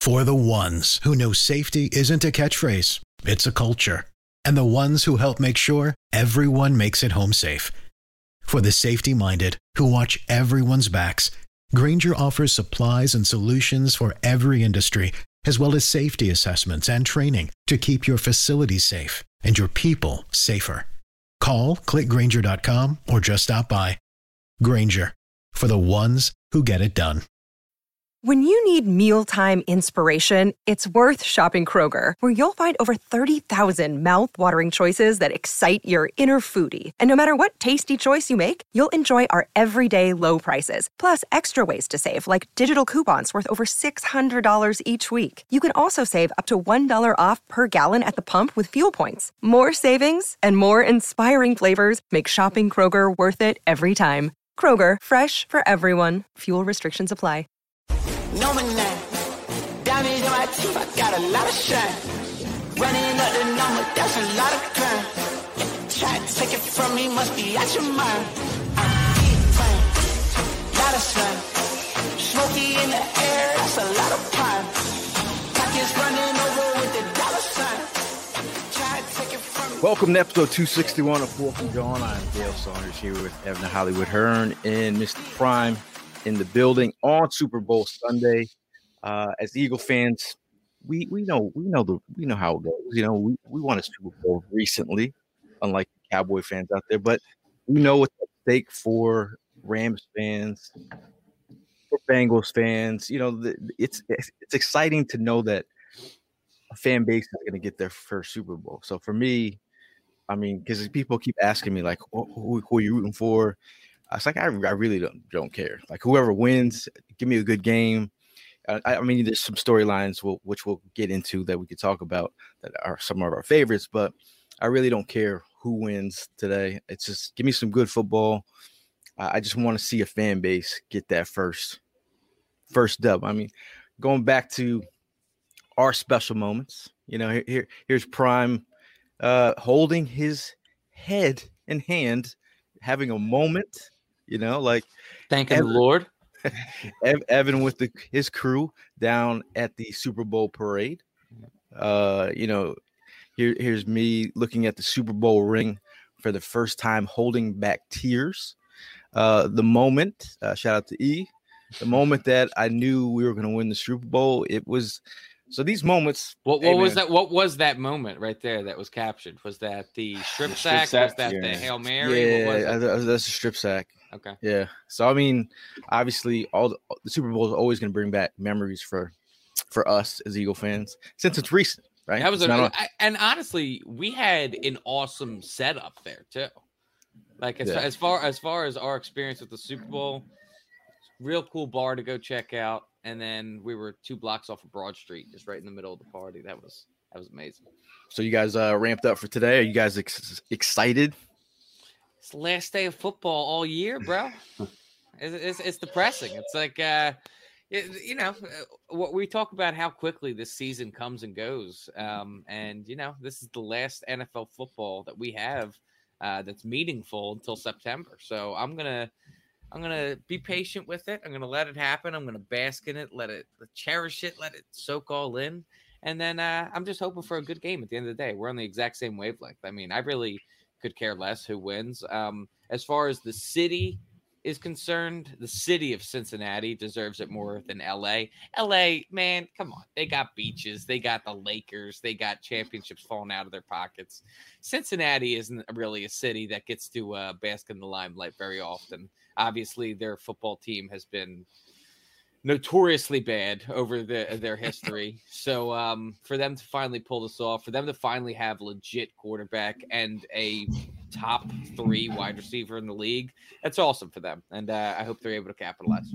For the ones who know safety isn't a catchphrase, it's a culture. And the ones who help make sure everyone makes it home safe. For the safety-minded who watch everyone's backs, Grainger offers supplies and solutions for every industry, as well as safety assessments and training to keep your facilities safe and your people safer. Call, click Grainger.com, or just stop by. Grainger, for the ones who get it done. When you need mealtime inspiration, it's worth shopping Kroger, where you'll find over 30,000 mouth-watering choices that excite your inner foodie. And no matter what tasty choice you make, you'll enjoy our everyday low prices, plus extra ways to save, like digital coupons worth over $600 each week. You can also save up to $1 off per gallon at the pump with fuel points. More savings and more inspiring flavors make shopping Kroger worth it every time. Kroger, fresh for everyone. Fuel restrictions apply. Know my name, diamonds in my teeth, I got a lot of shine. Running up the number, that's a lot of crime. Try to take it from me, must be out your mind. I'm deep fine, lot of sun. Smoky in the air, that's a lot of pine. Pockets running over with the dollar sign. Try to take it from me. Welcome to episode 261 of Fourth and Gone. I'm Dale Saunders here with Evan Hollywood Hearn and Mr. Prime in the building on Super Bowl Sunday. As Eagle fans, we know how it goes. You know, we won a Super Bowl recently, unlike Cowboy fans out there, but we know what's at stake for Rams fans, for Bengals fans. You know, it's exciting to know that a fan base is going to get their first Super Bowl. So for me, I mean, because people keep asking me like, who are you rooting for? I was like, I really don't care. Like, whoever wins, give me a good game. I mean, there's some storylines which we'll get into that we could talk about that are some of our favorites, but I really don't care who wins today. It's just give me some good football. I just want to see a fan base get that first dub. I mean, going back to our special moments, you know, here's Prime holding his head in hand, having a moment. You know, like thanking the Lord. Evan with his crew down at the Super Bowl parade. You know, here's me looking at the Super Bowl ring for the first time, holding back tears. The moment, shout out to E, the moment that I knew we were going to win the Super Bowl. It was so these moments. What was that? What was that moment right there that was captured? Was that the strip sack? Was that the Hail Mary? Yeah, that's a strip sack. Okay. Yeah. So I mean, obviously, the Super Bowl is always going to bring back memories for us as Eagle fans since it's recent, right? That was and honestly, we had an awesome setup there too. Like as far as our experience with the Super Bowl, real cool bar to go check out, and then we were 2 blocks off of Broad Street, just right in the middle of the party. That was amazing. So you guys ramped up for today. Are you guys excited? It's the last day of football all year, bro. It's depressing. It's like, you know, what we talk about how quickly this season comes and goes. And, you know, this is the last NFL football that we have that's meaningful until September. So I'm going to be patient with it. I'm going to let it happen. I'm going to bask in it, cherish it, let it soak all in. And then I'm just hoping for a good game at the end of the day. We're on the exact same wavelength. I mean, I really could care less who wins. As far as the city is concerned, the city of Cincinnati deserves it more than LA. LA, man, come on. They got beaches. They got the Lakers. They got championships falling out of their pockets. Cincinnati isn't really a city that gets to bask in the limelight very often. Obviously, their football team has been notoriously bad over their history. So for them to finally pull this off, for them to finally have legit quarterback and a top 3 wide receiver in the league, that's awesome for them. And I hope they're able to capitalize.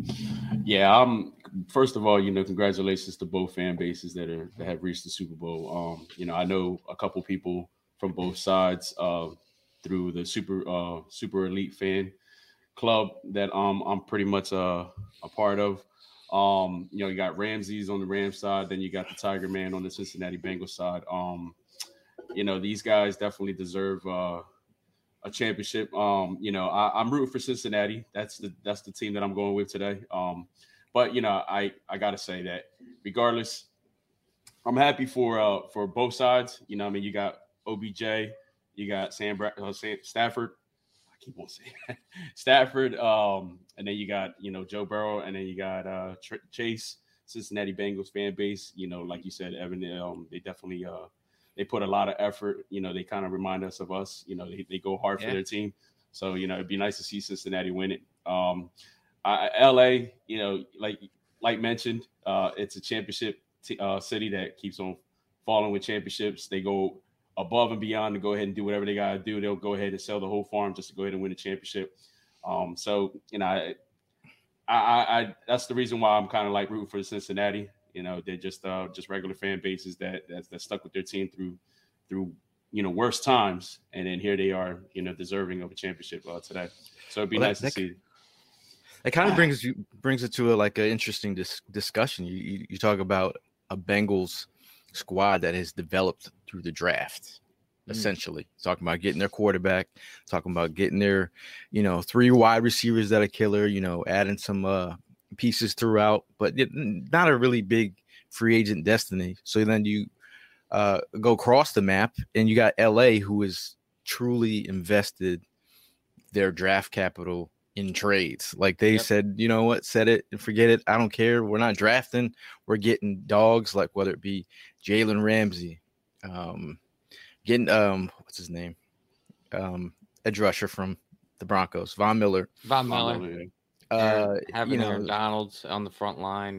Yeah, first of all, you know, congratulations to both fan bases that have reached the Super Bowl. You know, I know a couple people from both sides through the super elite fan club that I'm pretty much a part of. You know, you got Ramses on the Rams side, then you got the Tiger Man on the Cincinnati Bengals side. You know, these guys definitely deserve a championship. You know, I'm rooting for Cincinnati. That's the team that I'm going with today. But you know, I gotta say that regardless, I'm happy for both sides. You know, what I mean, you got OBJ, you got Stafford. I keep on saying that. Stafford, and then you got, you know, Joe Burrow, and then you got Chase, Cincinnati Bengals fan base. You know, like you said, Evan, they definitely they put a lot of effort. You know, they kind of remind us of us. You know, they go hard for their team. So, you know, it'd be nice to see Cincinnati win it. LA, you know, like mentioned, it's a championship city that keeps on falling with championships. They go above and beyond to go ahead and do whatever they got to do. They'll go ahead and sell the whole farm just to go ahead and win a championship. So, you know, I that's the reason why I'm kind of like rooting for Cincinnati. You know, they're just regular fan bases that stuck with their team through you know, worse times, and then here they are, you know, deserving of a championship today. So it'd be nice to see. It kind of brings it to an interesting discussion. You talk about a Bengals squad that has developed through the draft, essentially. Talking about getting their quarterback, talking about getting their, you know, 3 wide receivers that are killer, you know, adding some pieces throughout, but not a really big free agent destiny. So then you go across the map and you got LA, who is truly invested their draft capital in trades. Like they said, you know what, set it and forget it. I don't care. We're not drafting. We're getting dogs, like whether it be Jalen Ramsey, getting what's his name? Edge rusher from the Broncos, Von Miller. Having Aaron Donald on the front line,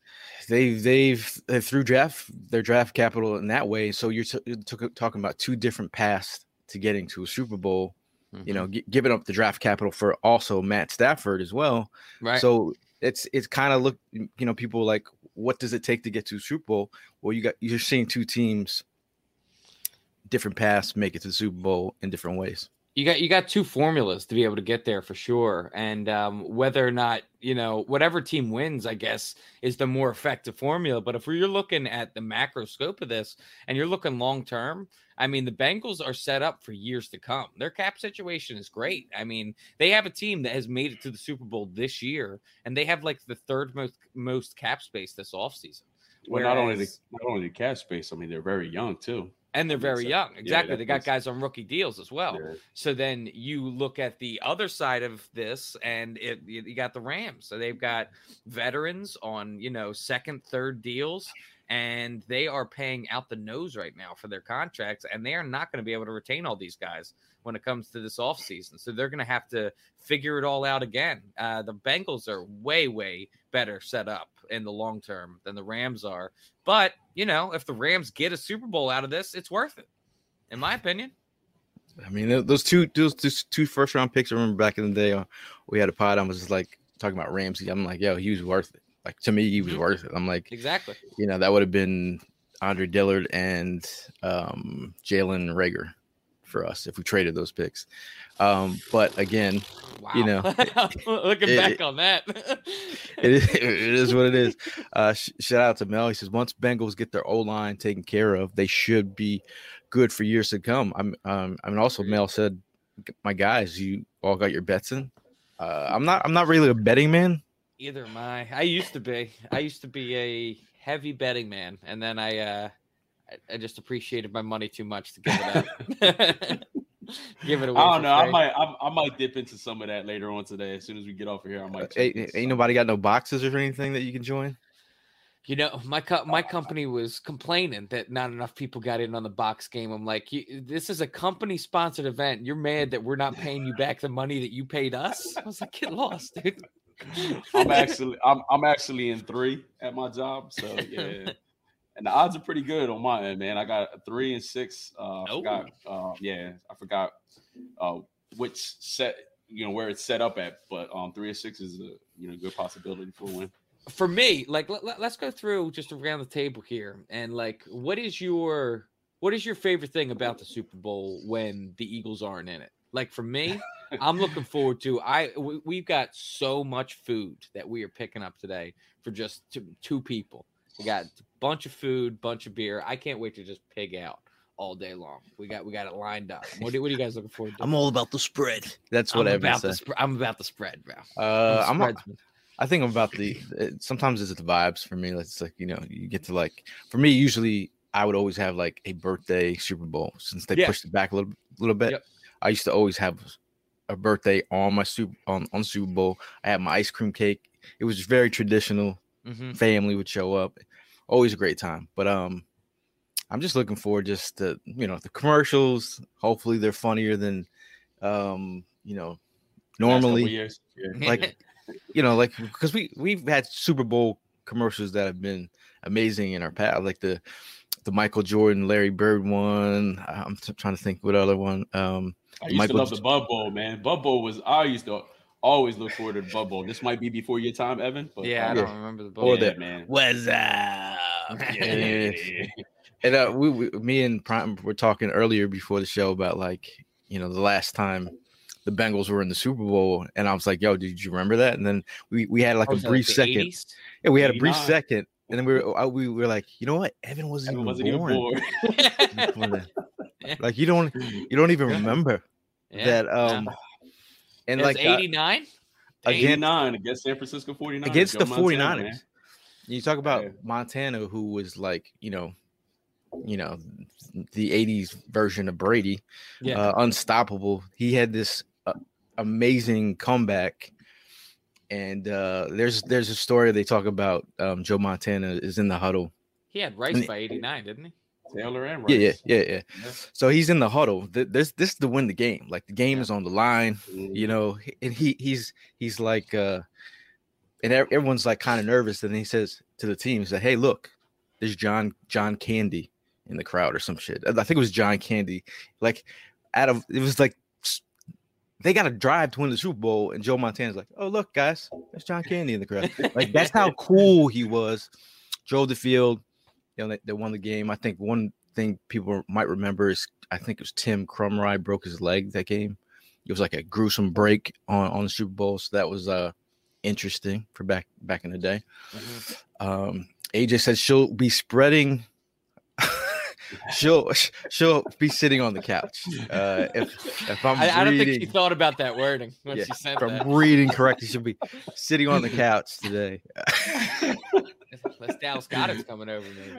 They've through their draft capital in that way. So you're talking about 2 different paths to getting to a Super Bowl. You know, giving up the draft capital for also Matt Stafford as well. Right. So it's kind of you know, people like, what does it take to get to a Super Bowl? Well, you're seeing 2 teams, different paths, make it to the Super Bowl in different ways. You got 2 formulas to be able to get there for sure. And whether or not, you know, whatever team wins, I guess, is the more effective formula. But if you're looking at the macro scope of this and you're looking long term, I mean, the Bengals are set up for years to come. Their cap situation is great. I mean, they have a team that has made it to the Super Bowl this year, and they have like the 3rd most cap space this offseason. Well, not only the cap space, I mean, they're very young too. And they're very young. Exactly. They got guys on rookie deals as well. Yeah. So then you look at the other side of this, and you got the Rams. So they've got veterans on, you know, 2nd, 3rd deals, and they are paying out the nose right now for their contracts, and they are not going to be able to retain all these guys when it comes to this offseason. So they're going to have to figure it all out again. The Bengals are way, way better set up in the long term than the Rams are. But, you know, if the Rams get a Super Bowl out of this, it's worth it, in my opinion. I mean, those two first-round picks, I remember back in the day, we had a pod, I was just like talking about Ramsey. I'm like, yo, he was worth it. Like, to me, he was worth it. I'm like, exactly. You know, that would have been Andre Dillard and Jalen Reagor for us if we traded those picks. But again, wow. You know, looking back on that, it is what it is. Shout out to Mel. He says, once Bengals get their O-line taken care of, they should be good for years to come. I mean, also Mel said, my guys, you all got your bets in. I'm not really a betting man. Either am I. I used to be a heavy betting man, and then I just appreciated my money too much to give it up. Give it away. I don't know. I might dip into some of that later on today. As soon as we get off of here, I might. Ain't nobody got no boxes or anything that you can join? You know, my company was complaining that not enough people got in on the box game. I'm like, this is a company-sponsored event. You're mad that we're not paying you back the money that you paid us? I was like, get lost, dude. I'm actually in 3 at my job, so yeah. And the odds are pretty good on my end, man. I got a 3 and 6. I forgot which set, you know, where it's set up at, but 3 and 6 is a good possibility for a win. For me, like let's go through just around the table here, and like, what is your favorite thing about the Super Bowl when the Eagles aren't in it? Like for me, I'm looking forward to. We've got so much food that we are picking up today for just 2 people. We got a bunch of food, bunch of beer. I can't wait to just pig out all day long. We got it lined up. What are you guys looking forward to? I'm all about the spread. That's what I'm about the spread, bro. I think about sometimes it's the vibes for me. It's like, you get to like, for me, usually I would always have like a birthday Super Bowl since they pushed it back a little bit. Yep. I used to always have a birthday on my on Super Bowl. I had my ice cream cake. It was very traditional. Family would show up. Always a great time. But I'm just looking forward just to, the commercials. Hopefully they're funnier than normally. Like, like, because we've had Super Bowl commercials that have been amazing in our past, like the Michael Jordan, Larry Bird one. I'm trying to think what other one. I used to love the Bud Bowl, man. Bud Bowl I used to always look forward to the Bud Bowl. This might be before your time, Evan. But, I don't remember the Bowl. Man. What's up? And me and Prime were talking earlier before the show about like, the last time the Bengals were in the Super Bowl, and I was like, "Yo, did you remember that?" And then we had like a brief second. 80s? Yeah, we had a brief second, and then we were like, "You know what? Evan wasn't even born." Like you don't even remember that. And like 89, 89 against San Francisco 49ers. Against the 49ers. You talk about Montana, who was like, the 80s version of Brady, unstoppable. He had this amazing comeback, and there's a story they talk about. Joe Montana is in the huddle. He had Rice by 89, didn't he? Taylor and Rice. Yeah. So he's in the huddle. This is to win the game. Like the game is on the line, and he's like, and everyone's like kind of nervous. And he says to the team, he's like, "Hey, look, there's John Candy in the crowd or some shit." I think it was John Candy. Like it was like they got to drive to win the Super Bowl, and Joe Montana's like, "Oh, look, guys, there's John Candy in the crowd." Like that's how cool he was. Drove the field. They won the game. I think one thing people might remember is I think it was Tim Krumrie broke his leg that game. It was like a gruesome break on the Super Bowl. So that was interesting for back in the day. AJ said she'll be spreading. she'll be sitting on the couch. If I don't think she thought about that wording when she said that. If I'm reading correctly, she'll be sitting on the couch today. Unless Dallas Goedert's coming over, maybe.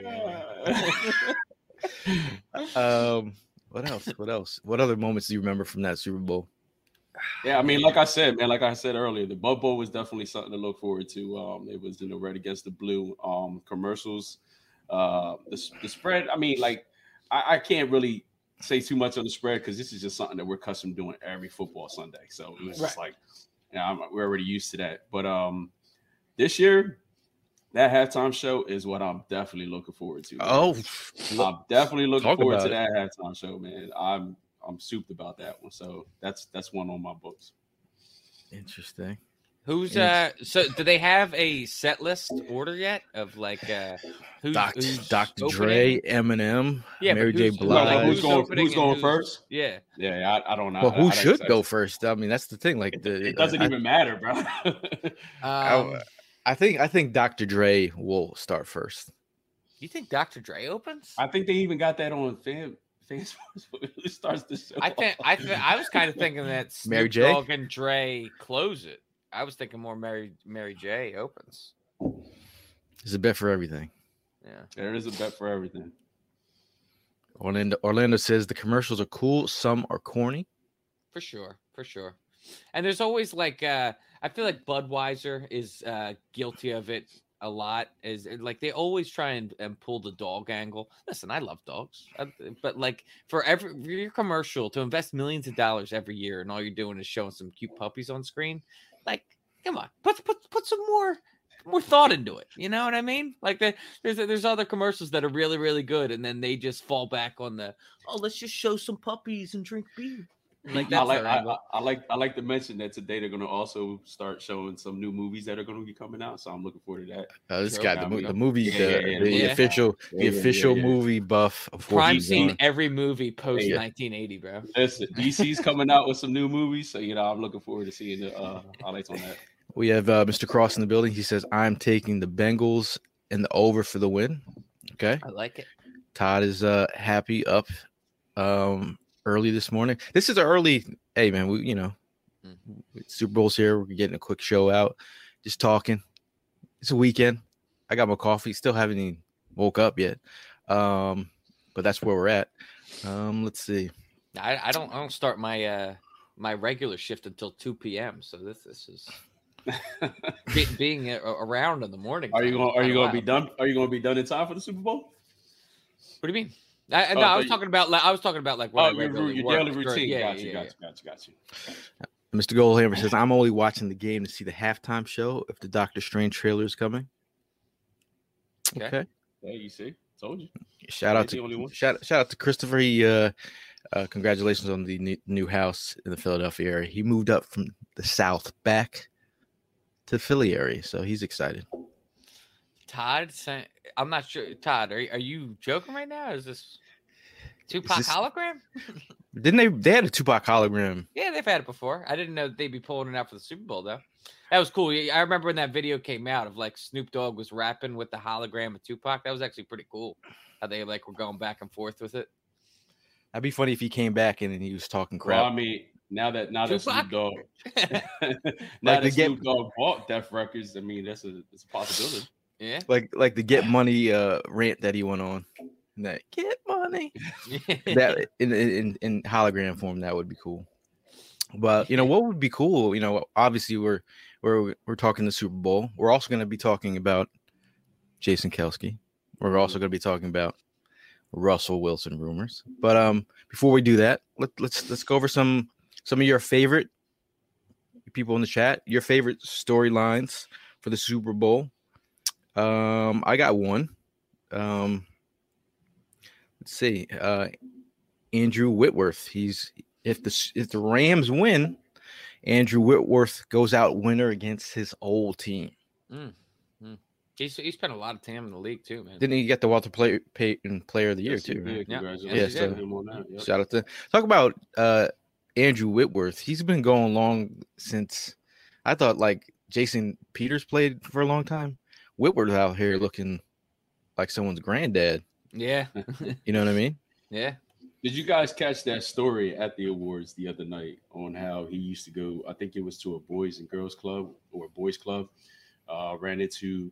What else? What other moments do you remember from that Super Bowl? Yeah, I mean, like I said earlier, the Bud Bowl was definitely something to look forward to. It was red against the blue commercials. The spread, I mean, like I can't really say too much on the spread because this is just something that we're accustomed doing every football Sunday. So it was just like, we're already used to that. But this year, that halftime show is what I'm definitely looking forward to. Man. Oh, I'm definitely looking forward to that halftime show, man. I'm souped about that one. So that's one on my books. Interesting. Who's so do they have a set list order yet of like who's Dr. Dre, Eminem, Mary J. Blige? Like, who's going first? Yeah. I don't know. Well, who should go first? I mean, that's the thing. Like it doesn't even matter, bro. I think Dr. Dre will start first. You think Dr. Dre opens? I think they even got that on fan sports. Who starts the show? I was kind of thinking that Snoop Dogg and Dre close it. I was thinking more Mary J opens. There's a bet for everything. Yeah, there is a bet for everything. Orlando says the commercials are cool. Some are corny. For sure. And there's always like I feel like Budweiser is guilty of it a lot. Is like they always try and pull the dog angle. Listen, I love dogs, but like for your commercial to invest millions of dollars every year, and all you're doing is showing some cute puppies on screen. Like, come on, put some more thought into it. You know what I mean? Like there's other commercials that are really, really good, and then they just fall back on let's just show some puppies and drink beer. Like I like to mention that today they're going to also start showing some new movies that are going to be coming out. So I'm looking forward to that. This guy, the movie, the official movie buff. Prime seen every movie post 1980, bro. Listen, DC's coming out with some new movies, so I'm looking forward to seeing the highlights on that. We have Mr. Cross in the building. He says, "I'm taking the Bengals and the over for the win." Okay, I like it. Todd is happy up. Early this morning. This is early. Hey man, we Super Bowl's here. We're getting a quick show out. just talking. It's a weekend. I got my coffee. Still haven't even woke up yet. But that's where we're at. Let's see. I don't start my my regular shift until 2 p.m. So this is being around in the morning. Are you going to be done? Are you going to be done in time for the Super Bowl? What do you mean? No, I was talking about like what I regularly your work daily routine. Got you. Mr. Goldhammer says, I'm only watching the game to see the halftime show if the Doctor Strange trailer is coming. Okay. Yeah, you see. Told you. Shout out to Christopher. He congratulations on the new house in the Philadelphia area. He moved up from the South back to the Philly area, so he's excited. Todd, I'm not sure. Todd, are you joking right now? Is this Tupac hologram? Didn't they had a Tupac hologram? Yeah, they've had it before. I didn't know they'd be pulling it out for the Super Bowl though. That was cool. I remember when that video came out of like Snoop Dogg was rapping with the hologram of Tupac. That was actually pretty cool. How they like were going back and forth with it. That'd be funny if he came back and he was talking crap. Well, I mean, now that Snoop Dogg, Snoop Dogg bought Def Records, I mean, it's a possibility. Yeah, like the Get Money rant that he went on. That Get Money. That in hologram form, that would be cool. But what would be cool? Obviously we're talking the Super Bowl. We're also going to be talking about Jason Kelce. We're also going to be talking about Russell Wilson rumors. But before we do that, let's go over some of your favorite people in the chat. Your favorite storylines for the Super Bowl. I got one. Let's see. Andrew Whitworth. If the Rams win, Andrew Whitworth goes out winner against his old team. He spent a lot of time in the league too, man. Didn't he get the Walter Payton Player of the Year too? Right? Yeah. Shout out to talk about Andrew Whitworth. He's been going long since I thought like Jason Peters played for a long time. Whitworth out here looking like someone's granddad. Yeah. You know what I mean? Yeah. Did you guys catch that story at the awards the other night on how he used to go? I think it was to a boys and girls club or a boys club. Ran into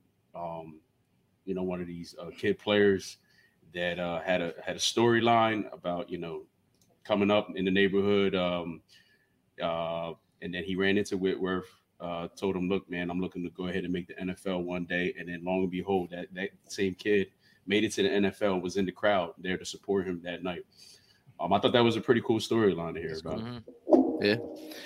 one of these kid players that had a storyline about coming up in the neighborhood, and then he ran into Whitworth. Told him, look, man, I'm looking to go ahead and make the NFL one day. And then long and behold, that same kid made it to the NFL and was in the crowd there to support him that night. I thought that was a pretty cool storyline to hear about. Yeah.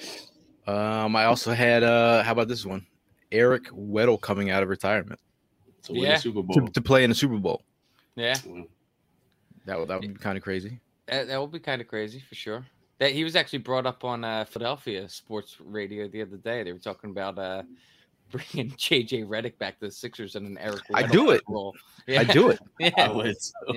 I also had, how about this one? Eric Weddle coming out of retirement. To win the Super Bowl. To play in the Super Bowl. Yeah. That would be kind of crazy. That would be kind of crazy for sure. That he was actually brought up on Philadelphia sports radio the other day. They were talking about bringing JJ Redick back to the Sixers and an Eric Weddle I do it. role. Yeah. I do it. Yeah. I would.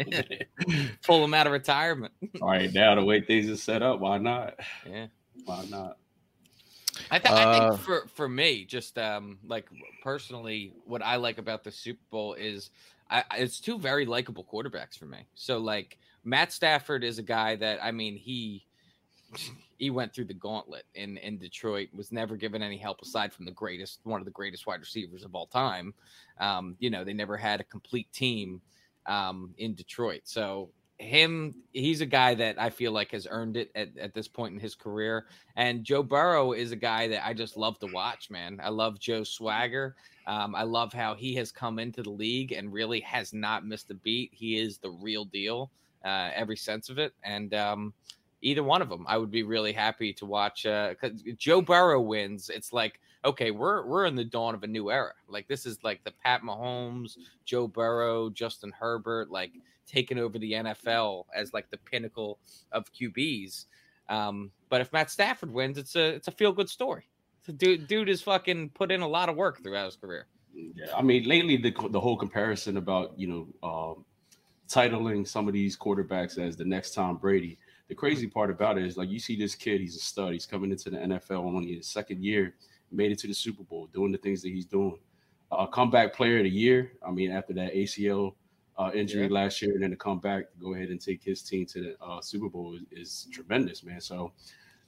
Pull him out of retirement. All right, now the way things are set up, why not? Yeah. Why not? I think for me, just like personally, what I like about the Super Bowl is it's two very likable quarterbacks for me. So like Matt Stafford is a guy that he went through the gauntlet in Detroit, was never given any help aside from one of the greatest wide receivers of all time. They never had a complete team in Detroit. So he's a guy that I feel like has earned it at this point in his career. And Joe Burrow is a guy that I just love to watch, man. I love Joe's swagger. I love how he has come into the league and really has not missed a beat. He is the real deal, every sense of it. And either one of them, I would be really happy to watch. Because Joe Burrow wins, it's like, okay, we're in the dawn of a new era. Like this is like the Pat Mahomes, Joe Burrow, Justin Herbert, like taking over the NFL as like the pinnacle of QBs. But if Matt Stafford wins, it's a feel good story. Dude has fucking put in a lot of work throughout his career. Yeah, I mean, lately the whole comparison about titling some of these quarterbacks as the next Tom Brady. The crazy part about it is like you see this kid, he's a stud. He's coming into the NFL only his second year, made it to the Super Bowl, doing the things that he's doing. Comeback player of the year. I mean, after that ACL injury last year, and then to come back to go ahead and take his team to the Super Bowl is tremendous, man. So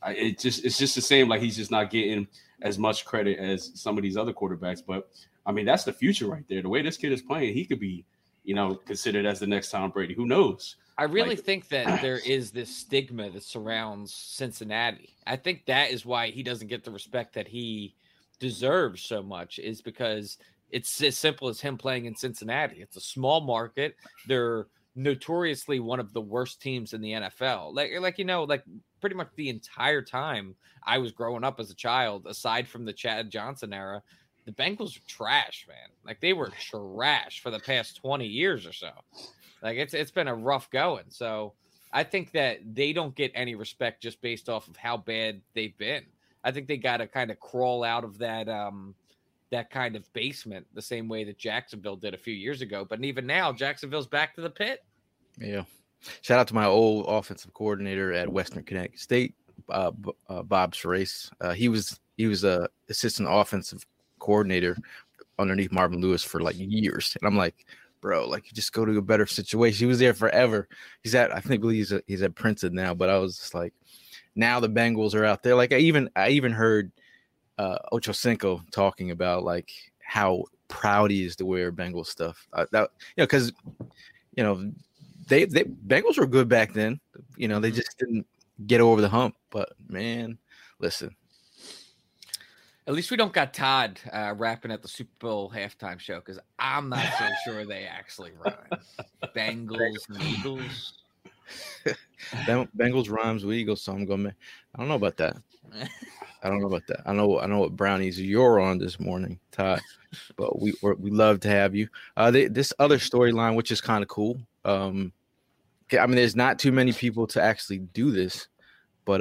it's just the same. Like he's just not getting as much credit as some of these other quarterbacks. But I mean, that's the future right there. The way this kid is playing, he could be, considered as the next Tom Brady. Who knows? I really think that there is this stigma that surrounds Cincinnati. I think that is why he doesn't get the respect that he deserves so much, is because it's as simple as him playing in Cincinnati. It's a small market. They're notoriously one of the worst teams in the NFL. Like pretty much the entire time I was growing up as a child, aside from the Chad Johnson era, the Bengals are trash, man. Like they were trash for the past 20 years or so. Like it's been a rough going. So I think that they don't get any respect just based off of how bad they've been. I think they got to kind of crawl out of that kind of basement the same way that Jacksonville did a few years ago. But even now, Jacksonville's back to the pit. Yeah. Shout out to my old offensive coordinator at Western Connecticut State, Bob Serace. He was a assistant offensive coordinator underneath Marvin Lewis for like years. And I'm like, bro, like you just go to a better situation. He was there forever. I believe he's at Princeton now, but I was just like, now the Bengals are out there. Like I even heard Ocho Cinco talking about like how proud he is to wear Bengals stuff. Because they Bengals were good back then. They just didn't get over the hump. But man, listen. At least we don't got Todd rapping at the Super Bowl halftime show, because I'm not so sure they actually rhyme. Bengals and Eagles. Bengals rhymes with Eagles, so I'm going. I don't know about that. I know what brownies you're on this morning, Todd. But we love to have you. This other storyline, which is kind of cool. I mean, there's not too many people to actually do this, but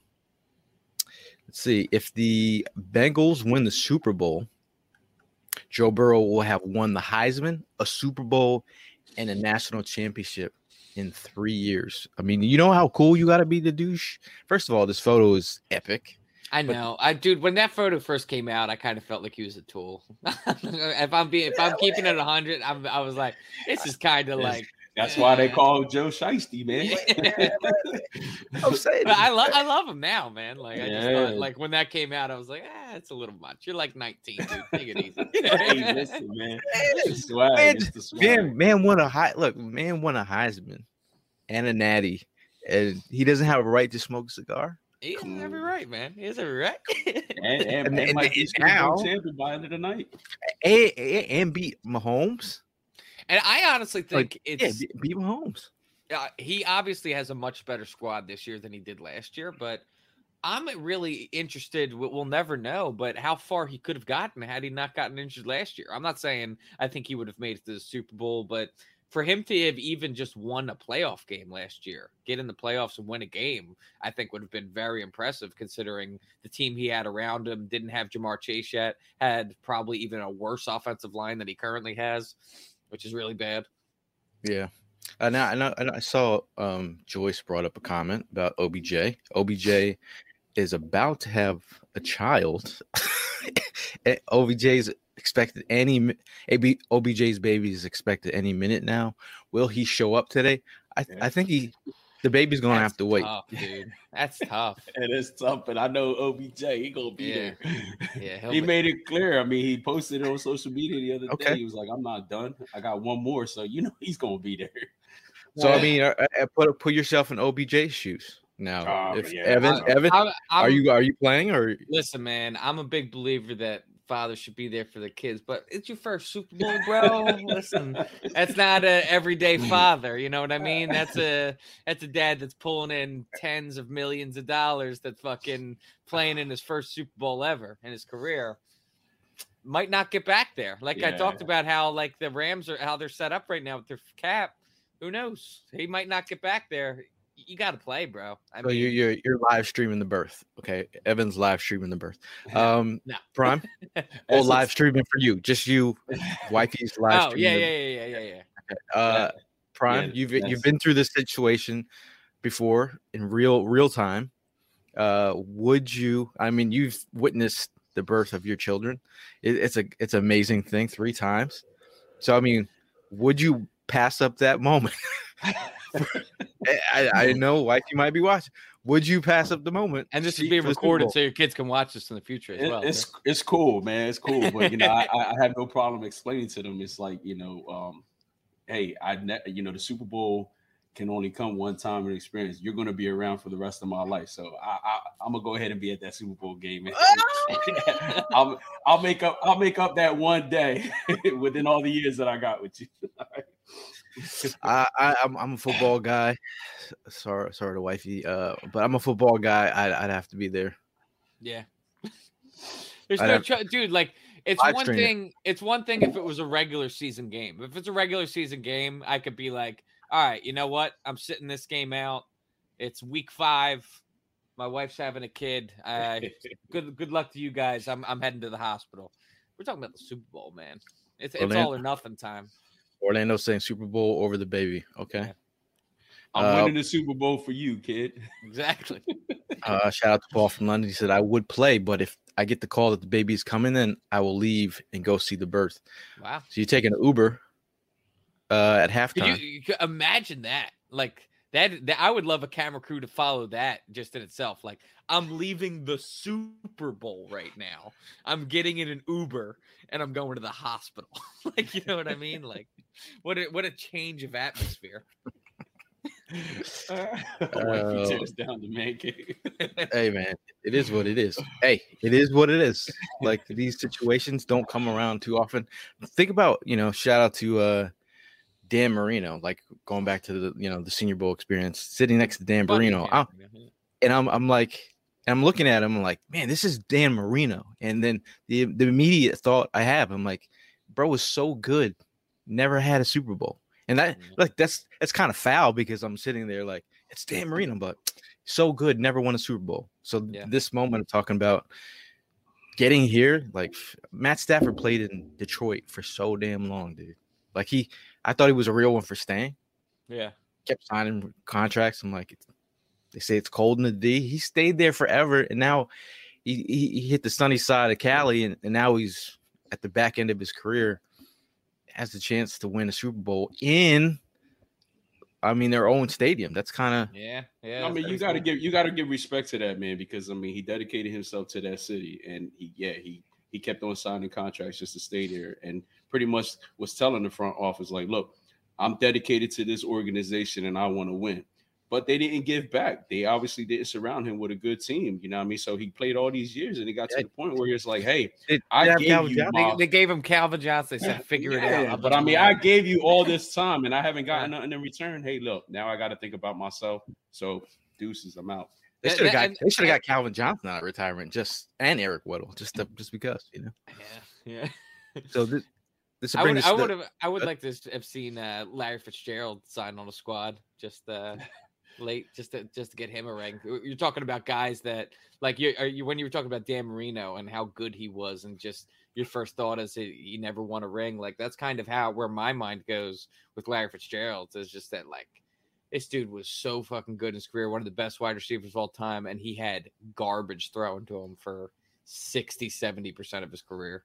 let's see. If the Bengals win the Super Bowl, Joe Burrow will have won the Heisman, a Super Bowl, and a national championship in 3 years. I mean, you know how cool you got to be to douche? First of all, this photo is epic. I know. Dude, when that photo first came out, I kind of felt like he was a tool. if I'm keeping it 100, I was like, this is kind of like. That's why they call Joe Shiesty, man. I'm saying, but I love him now, man. Like I just thought, like when that came out, I was like, it's a little much. You're like 19, dude. Take it easy. Hey, listen, man. It's the swag. It's the swag. Man won a Heisman and a Natty, and he doesn't have a right to smoke a cigar. He has every right, man. He has every right. and might be now champion by the end of the night. And beat Mahomes. And I honestly think it's beat Mahomes. He obviously has a much better squad this year than he did last year, but I'm really interested. We'll never know, but how far he could have gotten had he not gotten injured last year. I'm not saying I think he would have made it to the Super Bowl, but for him to have even just won a playoff game last year, get in the playoffs and win a game, I think would have been very impressive considering the team he had around him. Didn't have Jamar Chase yet, had probably even a worse offensive line than he currently has, which is really bad. Yeah. And I saw Joyce brought up a comment about OBJ. OBJ is about to have a child. OBJ's expected OBJ's baby is expected any minute now. Will he show up today? I think the baby's gonna have to wait. Tough, dude. That's tough. It is tough, but I know OBJ, he gonna be there. Yeah, he made it clear. I mean, he posted it on social media the other day. He was like, "I'm not done. I got one more." So he's gonna be there. So I mean, put yourself in OBJ's shoes now. Evan, are you playing or? Listen, man, I'm a big believer that fathers should be there for the kids, but it's your first Super Bowl, bro. Listen, that's not an everyday father. You know what I mean? That's a dad that's pulling in tens of millions of dollars that's fucking playing in his first Super Bowl ever in his career. Might not get back there. I talked about how like the Rams how they're set up right now with their cap. Who knows? He might not get back there. You got to play, bro. So you're live streaming the birth, okay? Evan's live streaming the birth. No. Prime, live streaming for you, just you. Wifey's live streaming. Yeah. Okay. Prime, you've been through this situation before in real time. Would you? I mean, you've witnessed the birth of your children. It's an amazing thing 3 times. So I mean, would you pass up that moment? I know, wife, you might be watching. would you pass up the moment? And this is See being for the Super recorded Bowl? so your kids can watch this in the future as well. It's cool, man. It's cool, but I have no problem explaining to them. It's like hey, the Super Bowl can only come one time in experience. You're going to be around for the rest of my life, so I'm gonna go ahead and be at that Super Bowl game. I'll make up that one day within all the years that I got with you. I'm a football guy. Sorry to wifey, but I'm a football guy. I'd have to be there. Yeah. There's dude. Like it's one thing. It's one thing if it was a regular season game. If it's a regular season game, I could be like, all right, you know what? I'm sitting this game out. It's week 5. My wife's having a kid. Good luck to you guys. I'm heading to the hospital. We're talking about the Super Bowl, man. It's all or nothing time. Orlando saying Super Bowl over the baby. Okay. Yeah. I'm winning the Super Bowl for you, kid. Exactly. Shout out to Paul from London. He said, I would play, but if I get the call that the baby is coming, then I will leave and go see the birth. Wow. So you're taking an Uber at halftime. You could imagine that? Like that I would love a camera crew to follow that just in itself. Like, I'm leaving the Super Bowl right now. I'm getting in an Uber and I'm going to the hospital. Like, you know what I mean? Like, what a change of atmosphere. Wifey tears down the man cave. Hey, man, it is what it is. Hey, it is what it is. Like, these situations don't come around too often. Think about, shout out to Dan Marino, like going back to the Senior Bowl experience, sitting next to Dan Marino. I'm like, I'm looking at him, I'm like, man, this is Dan Marino. And then the immediate thought I have, I'm like, bro is so good, never had a Super Bowl. And that's kind of foul because I'm sitting there like, it's Dan Marino, but so good, never won a Super Bowl. So This moment of talking about getting here, like Matt Stafford played in Detroit for so damn long, dude. Like I thought he was a real one for staying. Yeah. Kept signing contracts. I'm like, they say it's cold in the D. He stayed there forever. And now he hit the sunny side of Cali. And now he's at the back end of his career, has the chance to win a Super Bowl in, their own stadium. That's kind of, yeah. You got to give respect to that man, because he dedicated himself to that city, and he kept on signing contracts just to stay there, and pretty much was telling the front office, like, look, I'm dedicated to this organization and I want to win. But they didn't give back. They obviously didn't surround him with a good team. You know what I mean? So he played all these years, and he got to the point where it's like, hey, they gave him Calvin Johnson. They said, figure it out. But I gave you all this time, and I haven't gotten nothing in return. Hey, look, now I got to think about myself. So deuces, I'm out. They should have got Calvin Johnson out of retirement, and Eric Weddle, just because, Yeah. So this I would like to have seen Larry Fitzgerald sign on a squad just late, just to get him a ring. You're talking about guys that, like, when you were talking about Dan Marino and how good he was, and just your first thought is he never won a ring. Like, that's kind of where my mind goes with Larry Fitzgerald, is just that, like, this dude was so fucking good in his career, one of the best wide receivers of all time, and he had garbage thrown to him for 60-70% of his career.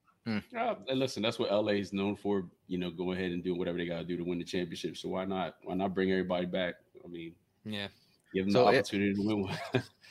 Listen, that's what LA is known for, go ahead and do whatever they got to do to win the championship. So why not bring everybody back? Give them the opportunity to win one.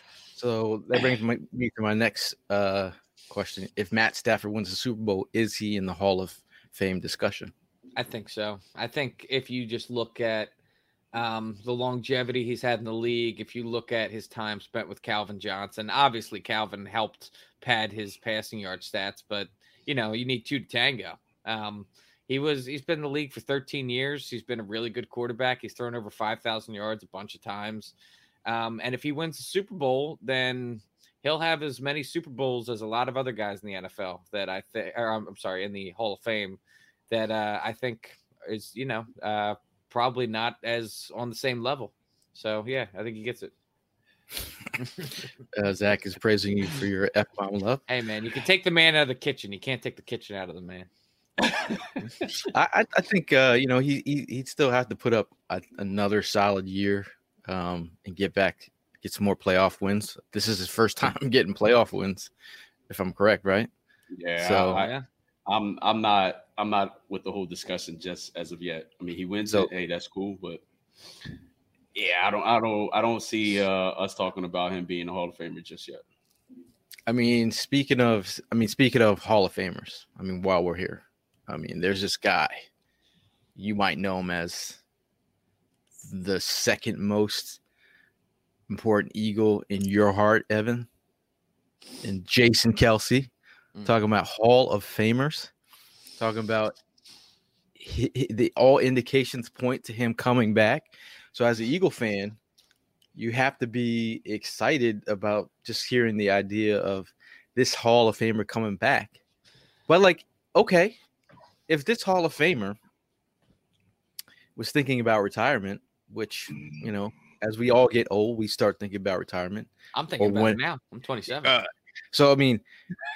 So that brings me to my next question. If Matt Stafford wins the Super Bowl, is he in the Hall of Fame discussion? I think so. I think if you just look at the longevity he's had in the league, if you look at his time spent with Calvin Johnson, obviously Calvin helped pad his passing yard stats, but you need two to tango. He's been in the league for 13 years. He's been a really good quarterback. He's thrown over 5,000 yards a bunch of times. And if he wins the Super Bowl, then he'll have as many Super Bowls as a lot of other guys in the NFL that in the Hall of Fame, that I think is, probably not as on the same level. So yeah, I think he gets it. Zach is praising you for your F-bomb love. Hey man, you can take the man out of the kitchen. You can't take the kitchen out of the man. I think he'd still have to put up another solid year and get some more playoff wins. This is his first time getting playoff wins, if I'm correct, right? Yeah. So I'm not with the whole discussion just as of yet. He wins it. Hey, that's cool, but Yeah, I don't see us talking about him being a Hall of Famer just yet. I mean, speaking of Hall of Famers, I mean, while we're here, I mean, there's this guy. You might know him as the second most important Eagle in your heart, Evan, and Jason Kelce. Talking about Hall of Famers. Talking about all indications point to him coming back. So as an Eagle fan, you have to be excited about just hearing the idea of this Hall of Famer coming back. But like, okay, if this Hall of Famer was thinking about retirement, which, you know, as we all get old, we start thinking about retirement. I'm thinking about it now. I'm 27. So I mean,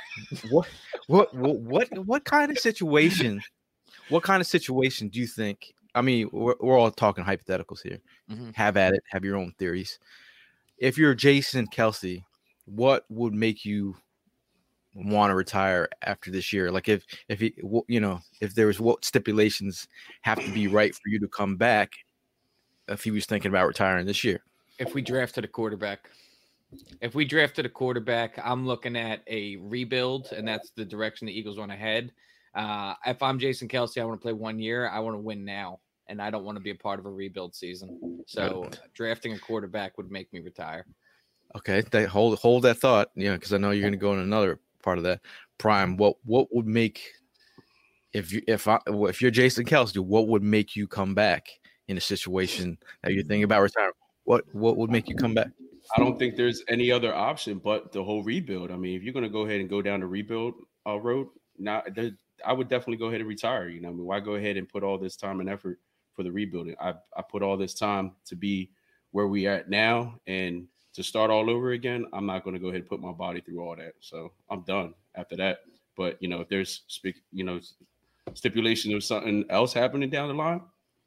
what kind of situation? What kind of situation do you think? I mean, we're all talking hypotheticals here. Mm-hmm. Have at it. Have your own theories. If you're Jason Kelce, what would make you want to retire after this year? Like if he, you know, if there was what stipulations have to be right for you to come back, if he was thinking about retiring this year. If we drafted a quarterback, I'm looking at a rebuild, and that's the direction the Eagles want to head. If I'm Jason Kelce, I want to play 1 year. I want to win now, and I don't want to be a part of a rebuild season. So drafting a quarterback would make me retire. Okay, hold that thought, yeah, because I know you're going to go in another part of that. Prime, what would make if you're Jason Kelce, what would make you come back in a situation that you're thinking about retiring? What would make you come back? I don't think there's any other option but the whole rebuild. I mean, if you're going to go ahead and go down the rebuild road, I would definitely go ahead and retire. You know, I mean, why go ahead and put all this time and effort for the rebuilding? I put all this time to be where we at now, and to start all over again, I'm not going to go ahead and put my body through all that. So I'm done after that. But, you know, if there's, you know, stipulation of something else happening down the line,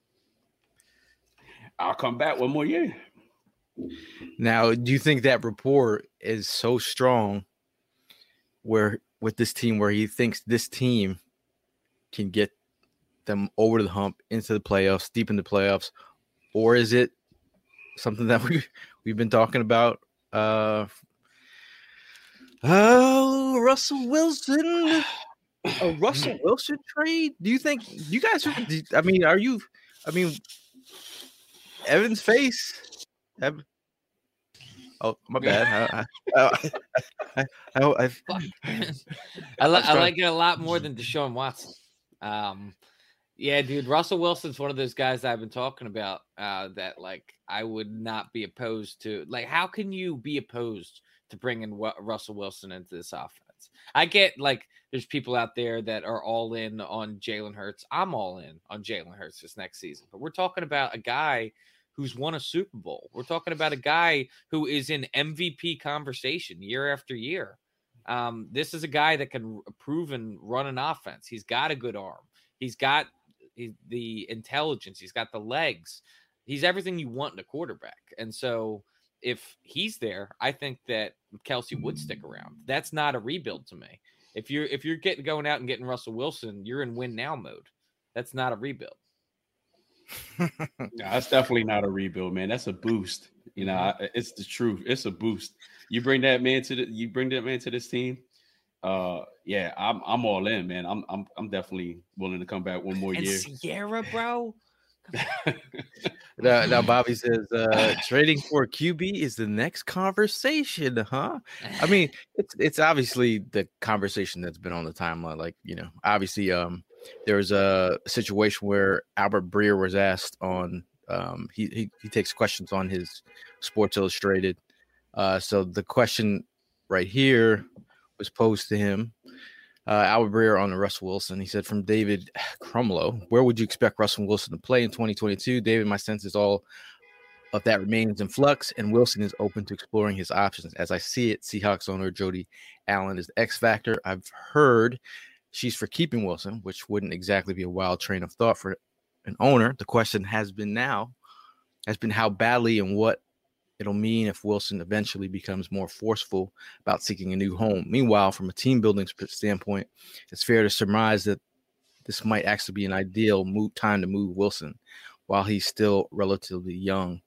I'll come back 1 more year. Now, do you think that rapport is so strong where with this team where he thinks this team can get them over the hump into the playoffs, deep in the playoffs, or is it something that we've been talking about? Russell Wilson, a Russell Wilson trade? Do you think you guys are? I mean, are you? I mean, Evan's face. Oh, my bad. I like it a lot more than Deshaun Watson. Yeah, dude, Russell Wilson's one of those guys I've been talking about that, like, I would not be opposed to. Like, how can you be opposed to bringing Russell Wilson into this offense? I get, like, there's people out there that are all in on Jalen Hurts. I'm all in on Jalen Hurts this next season. But we're talking about a guy who's won a Super Bowl. We're talking about a guy who is in MVP conversation year after year. This is a guy that can prove and run an offense. He's got a good arm. He's got the intelligence. He's got the legs. He's everything you want in a quarterback. And so if he's there, I think that Kelce would stick around. That's not a rebuild to me. If you're going out and getting Russell Wilson, you're in win now mode. That's not a rebuild. No, that's definitely not a rebuild, man. That's a boost. You know, it's the truth. It's a boost. You bring that man to this team. Yeah, I'm all in, man. I'm definitely willing to come back 1 more year. Sierra, bro. Now Bobby says trading for a QB is the next conversation, huh? I mean, it's obviously the conversation that's been on the timeline. Like, you know, obviously, there was a situation where Albert Breer was asked on he takes questions on his Sports Illustrated. So the question right here was posed to him. Albert Breer on the Russell Wilson. He said, from David Crumlow, where would you expect Russell Wilson to play in 2022? David, my sense is all of that remains in flux, and Wilson is open to exploring his options. As I see it, Seahawks owner Jody Allen is the X factor. I've heard she's for keeping Wilson, which wouldn't exactly be a wild train of thought for an owner. The question has been how badly and what it'll mean if Wilson eventually becomes more forceful about seeking a new home. Meanwhile, from a team building standpoint, it's fair to surmise that this might actually be an ideal time to move Wilson while he's still relatively young.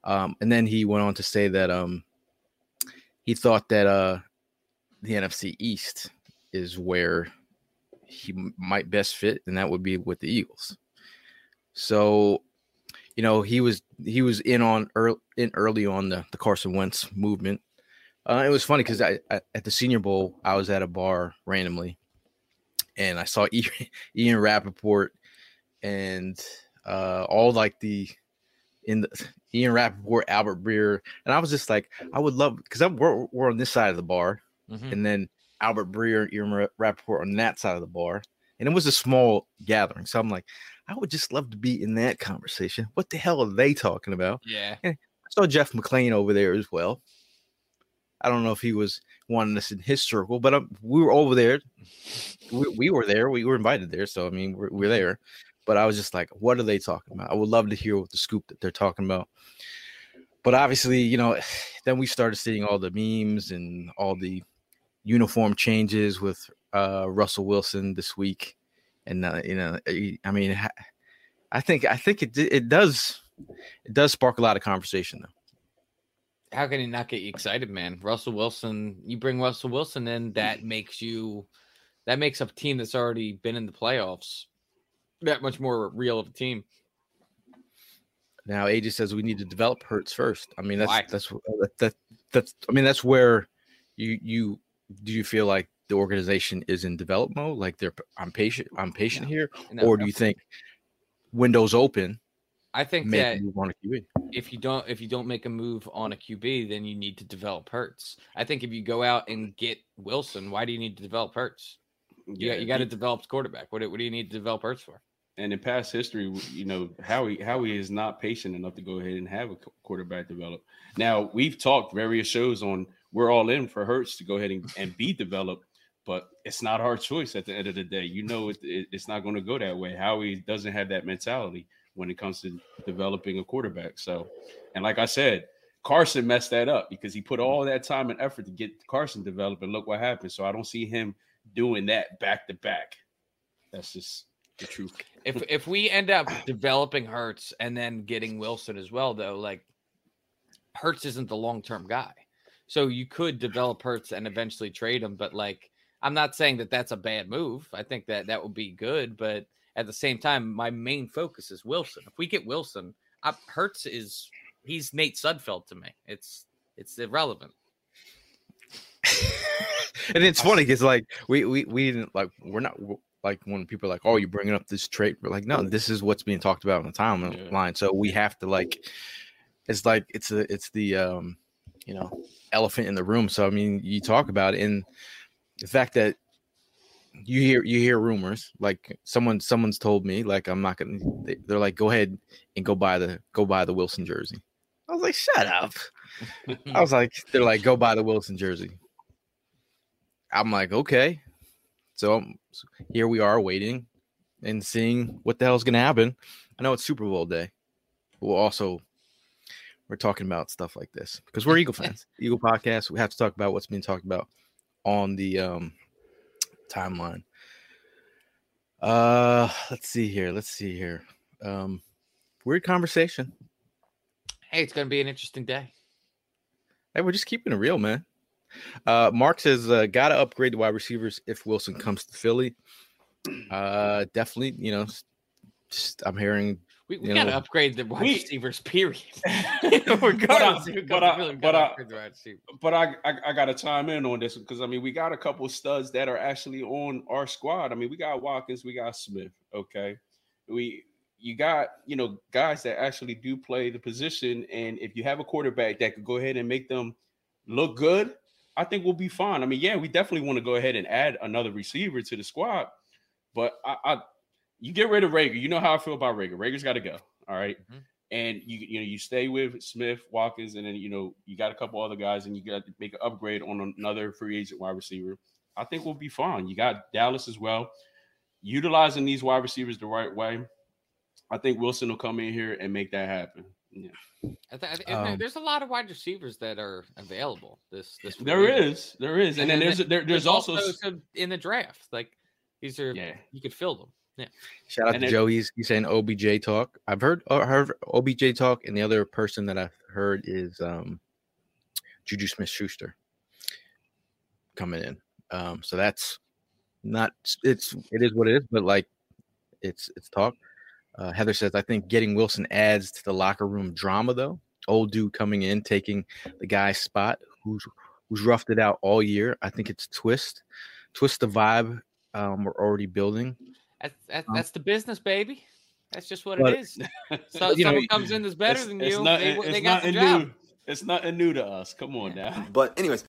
And then he went on to say that he thought that the NFC East is where he might best fit, and that would be with the Eagles. So, he was in early on the Carson Wentz movement. It was funny because I at the Senior Bowl, I was at a bar randomly, and I saw Ian Rappaport and all like Ian Rappaport, Albert Breer, and I was just like, I would love, because we're on this side of the bar, and then Albert Breer, Ian Rappaport on that side of the bar, and it was a small gathering. So I'm like, I would just love to be in that conversation. What the hell are they talking about? Yeah, and I saw Jeff McClain over there as well. I don't know if he was wanting us in his circle, but we were over there. We were there. We were invited there. So, I mean, we're there. But I was just like, what are they talking about? I would love to hear what the scoop that they're talking about. But obviously, then we started seeing all the memes and all the uniform changes with Russell Wilson this week. And, I mean, I think it does spark a lot of conversation, though. How can he not get you excited, man? Russell Wilson, you bring Russell Wilson in, that makes a team that's already been in the playoffs that much more real of a team. Now, AJ says we need to develop Hurts first. I mean, that's where you feel like the organization is in develop mode, like I'm patient here, or do you think windows open? I think that on a QB. If you don't make a move on a QB, then you need to develop Hurts. I think if you go out and get Wilson, why do you need to develop Hurts? You got to develop the quarterback. What do you need to develop Hurts for? And in past history, Howie is not patient enough to go ahead and have a quarterback develop. Now, we've talked various shows on we're all in for Hurts to go ahead and be developed, but it's not our choice at the end of the day. It's not going to go that way. Howie doesn't have that mentality when it comes to developing a quarterback. So, and like I said, Carson messed that up because he put all that time and effort to get Carson developed, and look what happened. So I don't see him doing that back to back. That's just the truth. If we end up developing Hurts and then getting Wilson as well, though, like Hurts isn't the long-term guy. So you could develop Hurts and eventually trade him, but like, I'm not saying that that's a bad move. I think that would be good, but at the same time, my main focus is Wilson. If we get Wilson, Hurts he's Nate Sudfeld to me. It's irrelevant. And it's funny because like we didn't like, we're not like when people are like, oh, you're bringing up this trait. We're like, no, this is what's being talked about on the timeline. So we have to like, it's the elephant in the room. So I mean, you talk about it, and the fact that you hear rumors, like someone's told me, like, I'm not gonna, they're like, go ahead and go buy the Wilson jersey. I was like, shut up. I was like, they're like, go buy the Wilson jersey. I'm like, okay. So here we are waiting and seeing what the hell is going to happen. I know it's Super Bowl day. But we're talking about stuff like this because we're Eagle fans. Eagle podcast. We have to talk about what's being talked about on the timeline. Let's see here. Weird conversation. Hey, it's going to be an interesting day. Hey, we're just keeping it real, man. Mark says, got to upgrade the wide receivers if Wilson comes to Philly. Definitely, just I'm hearing we got to upgrade the wide receivers, period. Regardless, but I got to chime in on this because I mean we got a couple studs that are actually on our squad. I mean we got Watkins, we got Smith. Okay, you got guys that actually do play the position, and if you have a quarterback that could go ahead and make them look good, I think we'll be fine. I mean, yeah, we definitely want to go ahead and add another receiver to the squad, but you get rid of Rager. You know how I feel about Rager. Rager's got to go. All right. Mm-hmm. And you stay with Smith, Watkins, and then you got a couple other guys, and you got to make an upgrade on another free agent wide receiver. I think we'll be fine. You got Dallas as well. Utilizing these wide receivers the right way, I think Wilson will come in here and make that happen. Yeah. There's a lot of wide receivers that are available. This there is, and then there's also in the draft. Like these are, you could fill them. Yeah. Shout out to Joe. He's saying OBJ talk. I've heard OBJ talk, and the other person that I've heard is Juju Smith-Schuster coming in. So that's not it is what it is, but like it's talk. Heather says, I think getting Wilson adds to the locker room drama, though. Old dude coming in, taking the guy's spot who's roughed it out all year. I think it's twist the vibe we're already building. That's the business, baby. That's just what it is. So someone comes in that's better than you. They got the job. New. It's nothing new to us. Come on now. But anyways.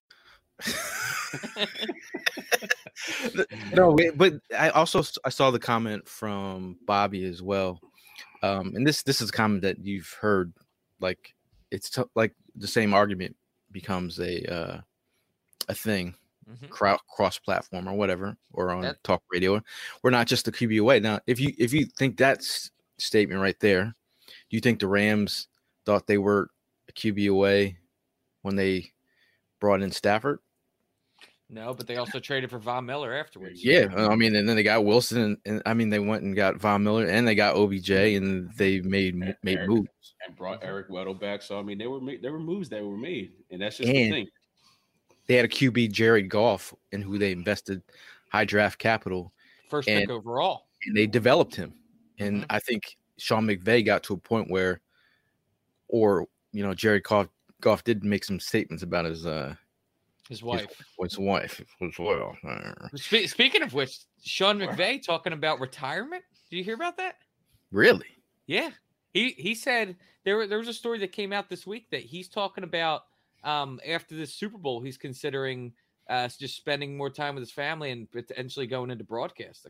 No, but I saw the comment from Bobby as well, and this is a comment that you've heard. Like it's like the same argument becomes a thing, cross platform or whatever, or on talk radio. We're not just the QB away. Now, if you think that's statement right there, do you think the Rams thought they were a QB away when they brought in Stafford? No, but they also traded for Von Miller afterwards. Yeah, I mean, and then they got Wilson, and I mean, they went and got Von Miller, and they got OBJ, and they made moves and brought Eric Weddle back. So I mean, there were moves that were made, and that's just the thing. They had a QB, Jared Goff, in who they invested high draft capital, first pick overall, and they developed him. And I think Sean McVay got to a point where, Jared Goff did make some statements about his wife. His wife as well. Speaking of which, Sean McVay talking about retirement. Did you hear about that? Really? Yeah. He said there was a story that came out this week that he's talking about after this Super Bowl, he's considering just spending more time with his family and potentially going into broadcasting.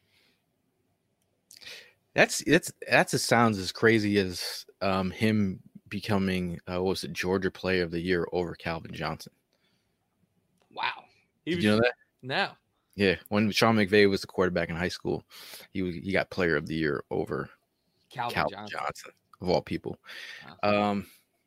That sounds as crazy as him becoming Georgia Player of the Year over Calvin Johnson. Wow. Did you know that? No. Yeah. When Sean McVay was the quarterback in high school, he got Player of the Year over Calvin Johnson of all people. Wow.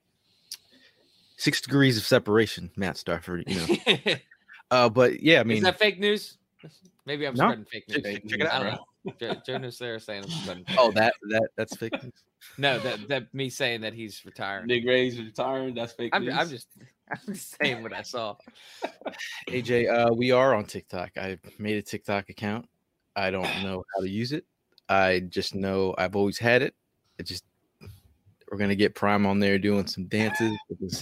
6 degrees of separation, Matt Stafford, but yeah, I mean, is that fake news? Maybe I'm spreading fake news. Check it out. Jonas there saying I'm spreading fake news. That's fake news. No, that me saying that he's retiring. Nick Ray's retiring. That's fake news. I'm just saying what I saw. AJ, we are on TikTok. I made a TikTok account. I don't know how to use it. I just know I've always had it. We're gonna get Prime on there doing some dances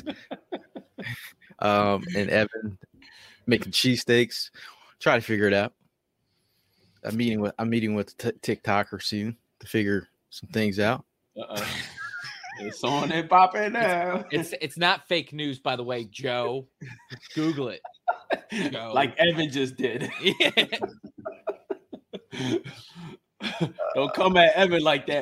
and Evan making cheesesteaks. Try to figure it out. I'm meeting with TikToker soon to figure some things out. It's on and popping now. It's not fake news, by the way, Joe. Google it. Joe. Like Evan just did. Yeah. Don't come at Evan like that,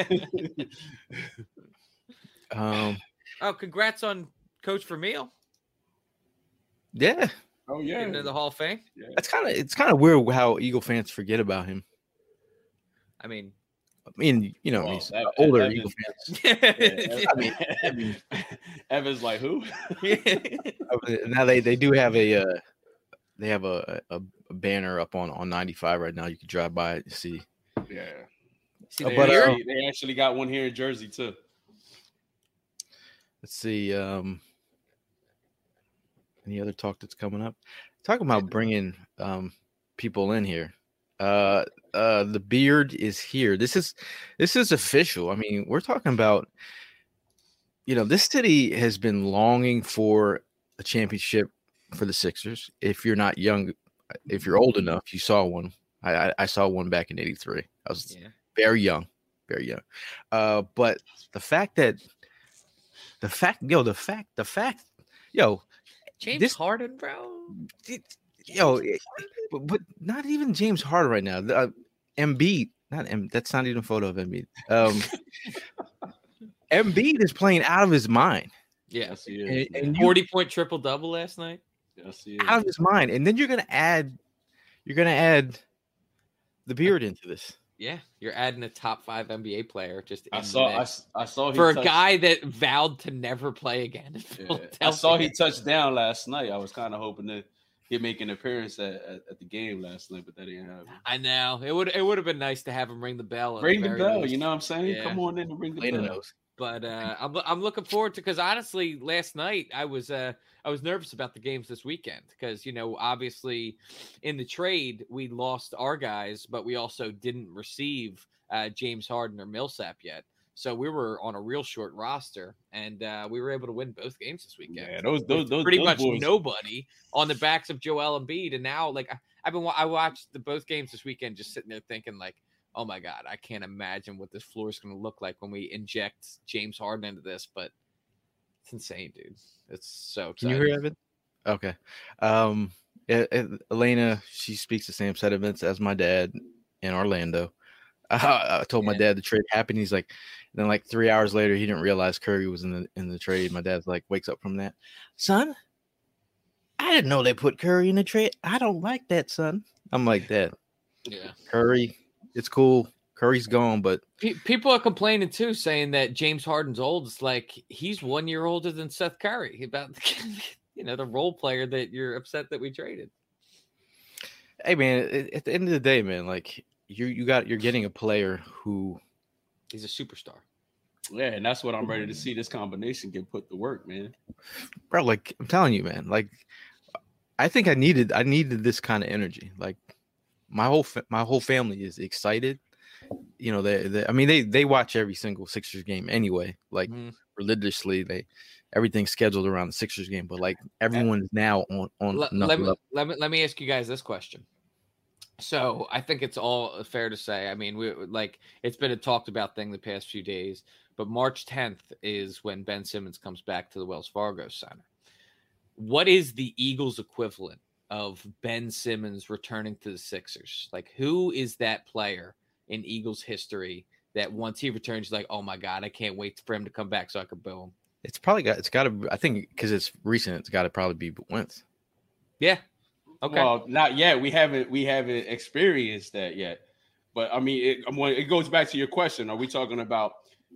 man. Congrats on Coach Vermeil. Yeah. Oh yeah. Into the Hall of Fame. Yeah. It's kind of weird how Eagle fans forget about him. I mean, he's older Evan, Eagle fans. Yeah. I mean, Evan's like who? Now they do have a banner up on 95 right now. You can drive by it and see. Yeah. See, they actually got one here in Jersey too. Let's see. Any other talk that's coming up? Talking about bringing people in here. The beard is here. This is official. I mean, we're talking about. This city has been longing for a championship for the Sixers. If you're not young, if you're old enough, you saw one. I saw one back in '83. I was very young. But the fact, James Harden, bro. But not even James Harden right now. Embiid, that's not even a photo of Embiid. Embiid is playing out of his mind. Yes, he is. And 40-point triple-double last night. Yes, he is. Out of his mind. And then you're gonna add the beard into this. Yeah, you're adding a top 5 NBA player. I saw for a guy that vowed to never play again. I saw he touched down last night. I was kind of hoping he'd make an appearance at the game last night, but that didn't happen. I know it would have been nice to have him ring the bell. Ring the bell, you know what I'm saying? Yeah. Come on in and ring the bell. Knows. But I'm looking forward to, because honestly, last night I was nervous about the games this weekend because, you know, obviously in the trade we lost our guys, but we also didn't receive James Harden or Millsap yet. So we were on a real short roster, and we were able to win both games this weekend. Yeah, those pretty much boys. Nobody on the backs of Joel Embiid, and now like I watched both games this weekend, just sitting there thinking like, oh my God, I can't imagine what this floor is going to look like when we inject James Harden into this. But it's insane, dude. It's so exciting. Can you hear Evan? Okay. Elena, she speaks the same sentiments as my dad in Orlando. I told my dad the trade happened. He's like, then like 3 hours later, he didn't realize Curry was in the trade. My dad's like, wakes up from that. Son, I didn't know they put Curry in the trade. I don't like that, son. I'm like, Dad. Yeah. Curry, it's cool. Curry's gone, but people are complaining too, saying that James Harden's old. It's like he's 1 year older than Seth Curry. About the role player that you're upset that we traded. Hey man, at the end of the day, man, like you're getting a player who he's a superstar. Yeah, and that's what I'm ready to see this combination get put to work, man. Bro, like I'm telling you, man, like I think I needed this kind of energy. Like my whole family is excited. You know, they watch every single Sixers game anyway, like religiously. Everything's scheduled around the Sixers game, but like everyone's now on. Let me ask you guys this question. So I think it's all fair to say. I mean, it's been a talked about thing the past few days, but March 10th is when Ben Simmons comes back to the Wells Fargo Center. What is the Eagles equivalent of Ben Simmons returning to the Sixers? Like, who is that player in Eagles history that once he returns, like, oh my God, I can't wait for him to come back so I can boo him? It's got to, I think, because it's recent, it's got to probably be Wentz. Yeah. Okay. Well, not yet. We haven't experienced that yet. But I mean, it goes back to your question. Are we talking about,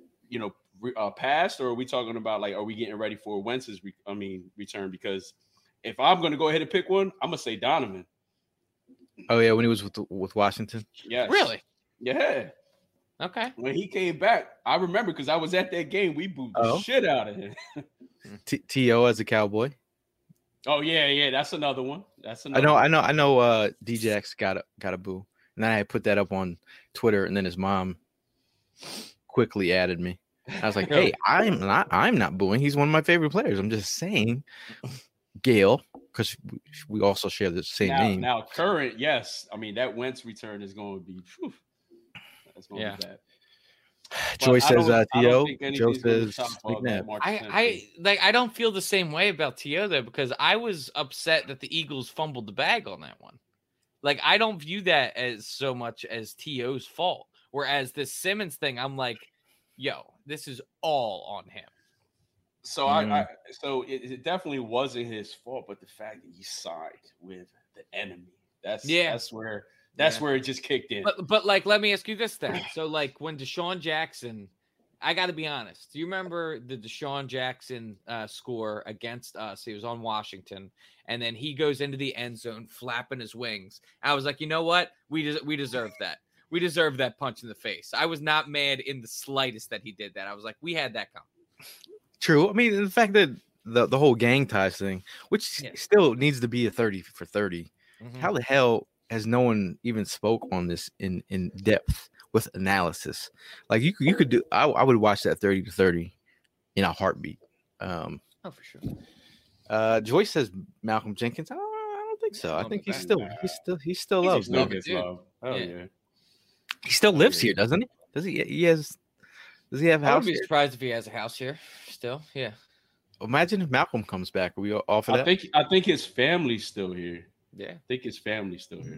past, or are we talking about like, are we getting ready for Wentz's return? Because if I'm going to go ahead and pick one, I'm gonna say Donovan. Oh yeah, when he was with Washington. Yeah. Really? Yeah. Okay. When he came back, I remember because I was at that game. We booed the shit out of him. T.O. as a Cowboy. Oh yeah, that's another one. I know. DJX got a boo, and then I put that up on Twitter, and then his mom quickly added me. I was like, "Hey, I'm not booing. He's one of my favorite players. I'm just saying, Gail, because we also share the same name." Now, current, yes. I mean, that Wentz return is going to be. That's going to be bad. Joy says T.O. Joe says I don't feel the same way about T.O. though, because I was upset that the Eagles fumbled the bag on that one. Like, I don't view that as so much as T.O.'s fault. Whereas this Simmons thing, I'm like, yo, this is all on him. So so it definitely wasn't his fault, but the fact that he signed with the enemy, that's where it just kicked in. But like, let me ask you this then. So like when Deshaun Jackson, I got to be honest. Do you remember the Deshaun Jackson score against us? He was on Washington, and then he goes into the end zone flapping his wings. I was like, you know what? We deserve that. We deserve that punch in the face. I was not mad in the slightest that he did that. I was like, we had that coming. True. I mean, the fact that the whole gang ties thing, which still needs to be a 30 for 30. Mm-hmm. How the hell has no one even spoke on this in depth with analysis? Like you could do. I would watch that 30 to 30 in a heartbeat. For sure. Joyce says Malcolm Jenkins. I don't think so. I think he still loves love. Oh yeah. He still lives here, doesn't he? Does he? Does he have a house? I would be surprised if he has a house here still. Yeah. Imagine if Malcolm comes back. Are we off of that? I think his family's still here. Yeah. I think his family's still here.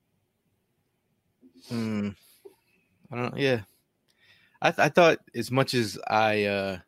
Yeah. I don't know. Yeah. I thought as much as I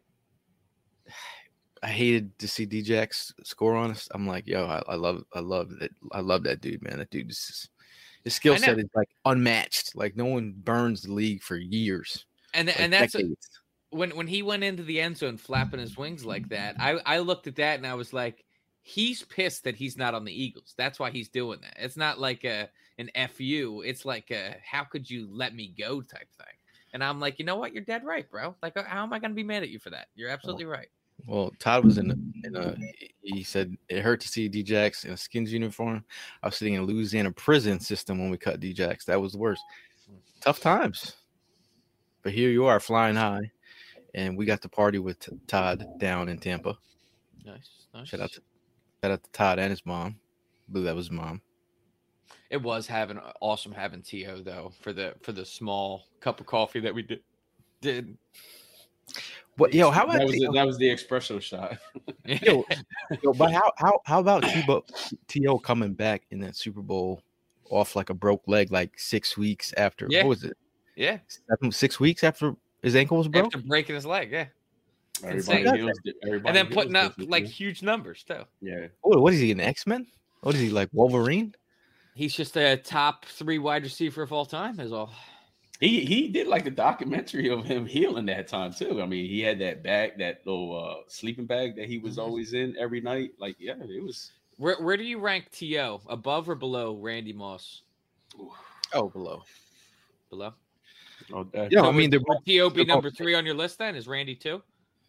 hated to see DJX score on us, I'm like, yo, I love that. I love that dude, man. That dude his skill set is like unmatched. Like no one burns the league for years. And that's when he went into the end zone flapping his wings like that, I looked at that and I was like, he's pissed that he's not on the Eagles. That's why he's doing that. It's not like an FU. It's like how could you let me go type thing. And I'm like, you know what? You're dead right, bro. Like, how am I going to be mad at you for that? You're absolutely right. Well, Todd was he said it hurt to see Djax in a Skins uniform. I was sitting in a Louisiana prison system when we cut Djax. That was the worst. Tough times. But here you are flying high, and we got to party with Todd down in Tampa. Nice. Shout out to Todd and his mom. I believe that was his mom. It was awesome having T.O. though for the small cup of coffee that we did. What how about that was the espresso shot. But how about T.O. coming back in that Super Bowl off like a broke leg like 6 weeks after? Yeah. What was it? Yeah, 6 weeks after his ankle was broke. After breaking his leg, yeah. Everybody And then putting up like huge numbers too. Yeah. What is he, an X-Men? What is he, like Wolverine? He's just a top 3 wide receiver of all time, is all. He did like a documentary of him healing that time too. I mean, he had that bag, that little sleeping bag that he was always in every night. Like, yeah, it was. Where do you rank T.O.? Above or below Randy Moss? Oh, below. Below. Oh, I mean, would T.O. be number 3 on your list then? Is Randy 2?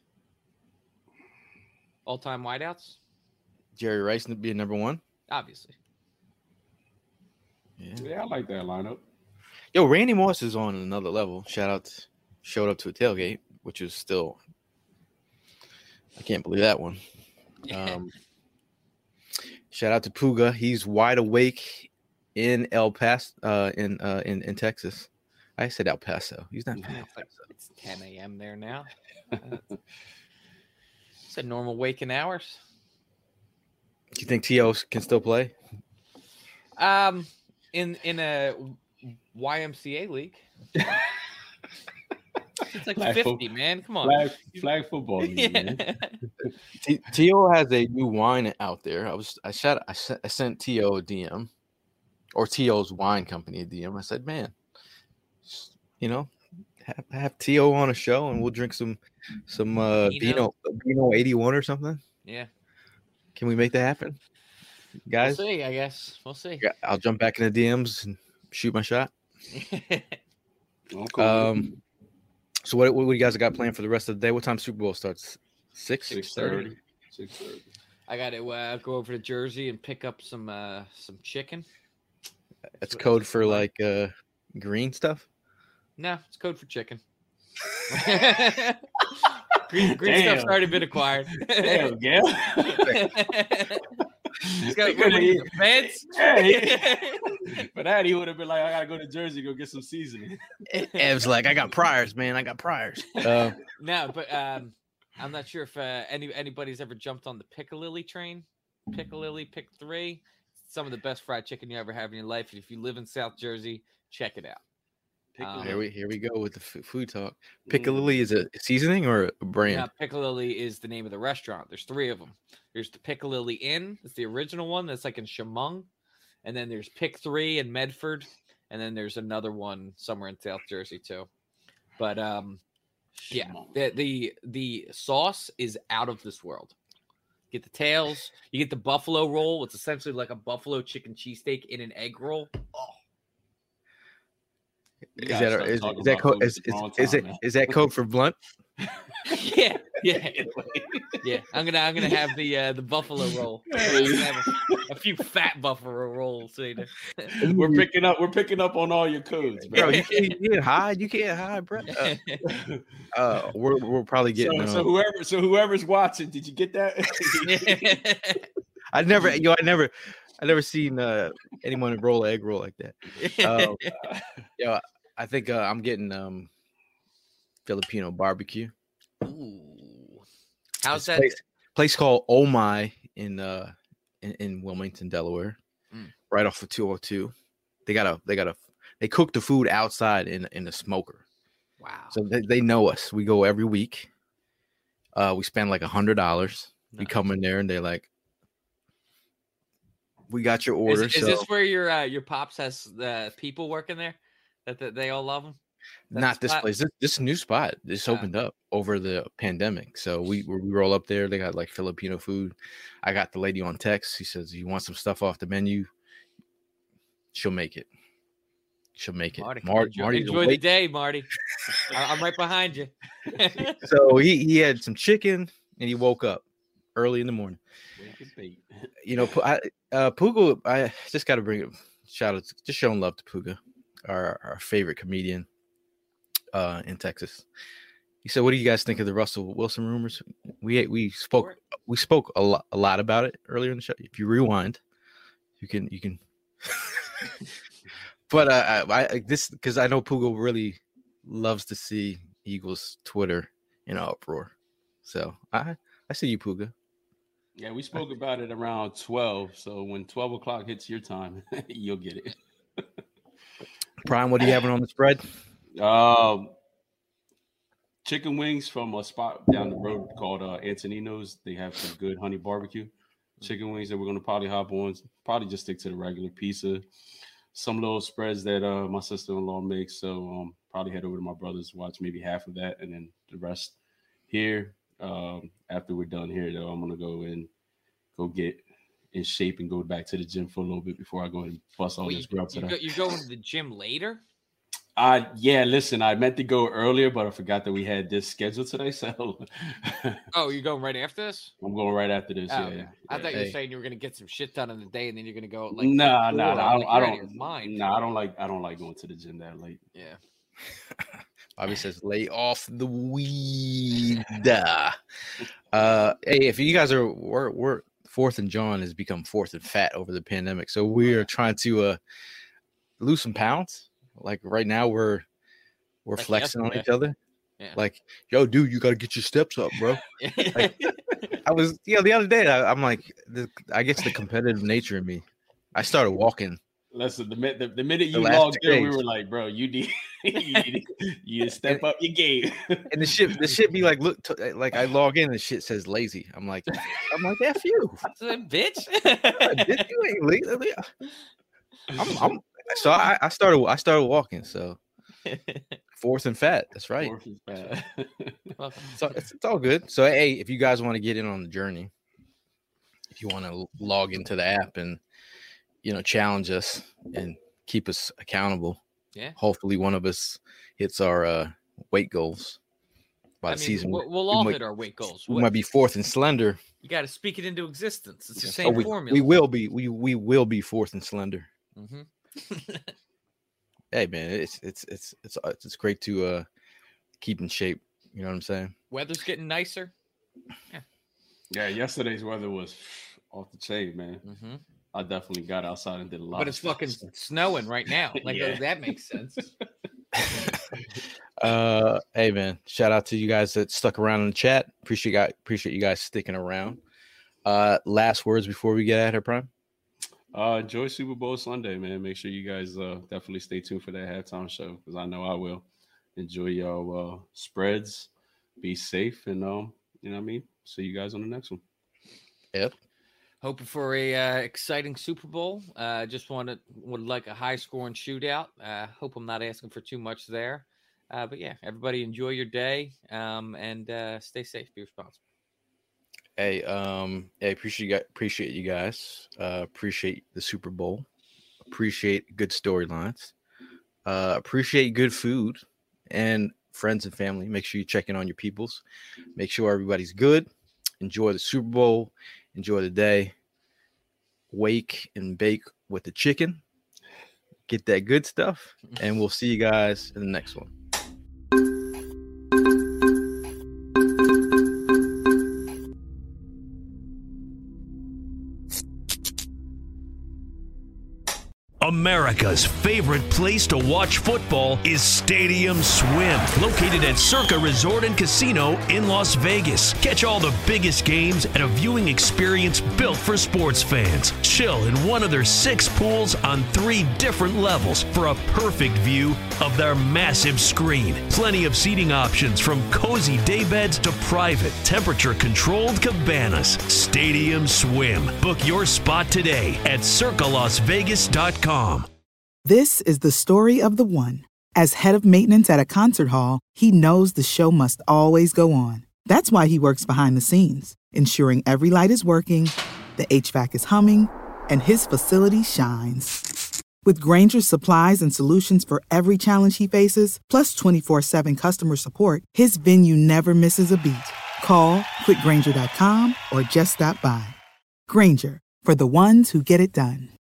All-time wideouts? Jerry Rice being number 1? Obviously. Yeah, I like that lineup. Yo, Randy Moss is on another level. Showed up to a tailgate, which is still, I can't believe that one. Shout out to Puga. He's wide awake in El Paso, in Texas. I said El Paso. He's not. It's 10 a.m. there now. It's a normal waking hours. Do you think T.O. can still play? In a YMCA league. It's like Flag 50, man. Come on. Flag football. Yeah. T.O. has a new wine out there. I sent T.O. a DM, or T.O.'s wine company a DM. I said, man, have T.O. on a show and we'll drink some Vino 81 or something. Yeah. Can we make that happen, guys? We'll see, I guess. We'll see. Yeah, I'll jump back in the DMs and shoot my shot. Okay. So what do you guys got planned for the rest of the day? What time Super Bowl starts? 6:30. 6:30. I got to go over to Jersey and pick up some chicken. That's code for like green stuff? No, it's code for chicken. green stuff's already been acquired. Damn, Gail. He's got to go to the feds. For that, he would have been like, I got to go to Jersey, go get some seasoning. Ev's like, I got priors, man. I got priors. No, but I'm not sure if anybody's ever jumped on the Piccalilli train. Piccalilli, Pick 3. Some of the best fried chicken you ever have in your life. If you live in South Jersey, check it out. Here we go with the food talk. Piccalilli is a seasoning or a brand? Yeah, Piccalilli is the name of the restaurant. There's 3 of them. There's the Piccalilli Inn. That's the original one. That's like in Chemung. And then there's Pick 3 in Medford. And then there's another one somewhere in South Jersey too. But yeah, the sauce is out of this world. Get the tails. You get the buffalo roll. It's essentially like a buffalo chicken cheesesteak in an egg roll. Oh. Is that code for blunt? Yeah. I'm gonna have the buffalo roll. Have a few fat buffalo rolls. We're picking up on all your codes, bro. You can't hide, bro. We're probably getting. So whoever's watching, did you get that? I never seen anyone roll an egg roll like that. I think I'm getting Filipino barbecue. Ooh. How's that? Place called Oh My in Wilmington, Delaware, right off of 202. They cook the food outside in the smoker. Wow. So they know us. We go every week. We spend like $100. Nice. We come in there and they're like, we got your order. Is this where your pops has the people working there that they all love him? Not this place. This new spot. This opened up over the pandemic. So we roll up there. They got like Filipino food. I got the lady on text. She says, "You want some stuff off the menu?" She'll make it. Marty, enjoy the day, Marty. I'm right behind you. So he had some chicken and he woke up early in the morning. You know, Puga. I just got to bring it. Shout out, just showing love to Puga, our favorite comedian. In Texas. He said, "What do you guys think of the Russell Wilson rumors?" We spoke a lot about it earlier in the show. If you rewind, you can but I this, because I know Puga really loves to see Eagles Twitter in an uproar. So I see you, Puga. Yeah, we spoke about it around 12. So when 12 o'clock hits your time, you'll get it. Prime, what are you having on the spread? Chicken wings from a spot down the road called Antonino's. They have some good honey barbecue chicken wings that we're going to probably hop on. Probably just stick to the regular pizza. Some little spreads that my sister-in-law makes. So probably head over to my brother's, watch maybe half of that, and then the rest here. After we're done here, though, I'm going to go get in shape and go back to the gym for a little bit before I go and bust all this grub today. You're going to the gym later? Yeah, listen, I meant to go earlier, but I forgot that we had this scheduled today. So oh, you're going right after this? I'm going right after this. Oh, yeah. I thought you were saying you were gonna get some shit done in the day and then you're gonna go like I don't like going to the gym that late. Yeah. Bobby says lay off the weed. Hey, if you guys we're Fourth and John has become Fourth and Fat over the pandemic. So we are trying to lose some pounds. Like right now we're like flexing on each other. Yeah. Like, yo, dude, you got to get your steps up, bro. Like, I was, the other day, I'm like, I guess the competitive nature in me. I started walking. Listen, the minute you logged in, we were like, bro, you need to step up your game. And the shit be like, look, like I log in and the shit says lazy. I'm like, F you, bitch. Bitch, you ain't lazy. So I started walking. So Fourth and Fat. That's right. Fourth and Fat. So it's all good. So hey, if you guys want to get in on the journey, if you want to log into the app and challenge us and keep us accountable, hopefully one of us hits our weight goals by the season. We'll all hit our weight goals. We might be fourth and slender. You got to speak it into existence. It's the same formula. We will be. We will be fourth and slender. Mm-hmm. Hey man, it's great to keep in shape. You know what I'm saying? Weather's getting nicer. Yeah. Yesterday's weather was off the chain, man. Mm-hmm. I definitely got outside and did a lot. But it's fucking snowing right now. Like that makes sense. Hey man, shout out to you guys that stuck around in the chat. Appreciate you guys sticking around. Last words before we get at her, Prime. Enjoy Super Bowl Sunday, man. Make sure you guys definitely stay tuned for that halftime show because I know I will. Enjoy y'all spreads. Be safe, and you know what I mean. See you guys on the next one. Yep. Hoping for a exciting Super Bowl. Just would like a high scoring shootout. Hope I'm not asking for too much there. But yeah, everybody enjoy your day and stay safe. Be responsible. Hey, appreciate you guys. Appreciate the Super Bowl. Appreciate good storylines. Appreciate good food and friends and family. Make sure you check in on your peoples. Make sure everybody's good. Enjoy the Super Bowl. Enjoy the day. Wake and bake with the chicken. Get that good stuff. And we'll see you guys in the next one. America's favorite place to watch football is Stadium Swim, located at Circa Resort and Casino in Las Vegas. Catch all the biggest games at a viewing experience built for sports fans. Chill in one of their 6 pools on 3 different levels for a perfect view of their massive screen. Plenty of seating options from cozy daybeds to private, temperature-controlled cabanas. Stadium Swim. Book your spot today at circalasvegas.com. This is the story of the one. As head of maintenance at a concert hall, he knows the show must always go on. That's why he works behind the scenes, ensuring every light is working, the HVAC is humming, and his facility shines. With Grainger's supplies and solutions for every challenge he faces, plus 24/7 customer support, his venue never misses a beat. Call quickgrainger.com or just stop by. Grainger, for the ones who get it done.